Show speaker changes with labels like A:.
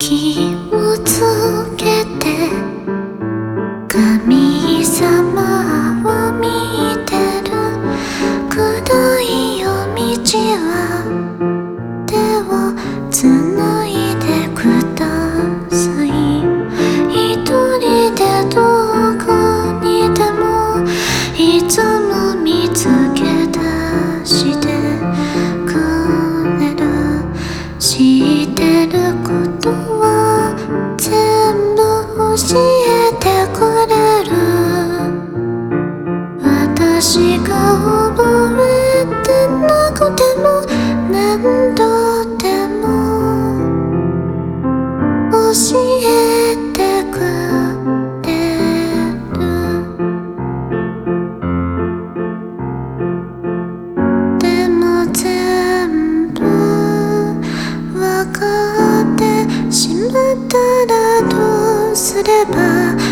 A: 気をつけて神様を見てるくどい夜道は手をつないでください。一人でどこにでもいつも見つけ出してくれる。知ってることは全部教えてくれる。私が覚えてなくても何度でも教えてくれる。でも全部わかってしまったらどうすれば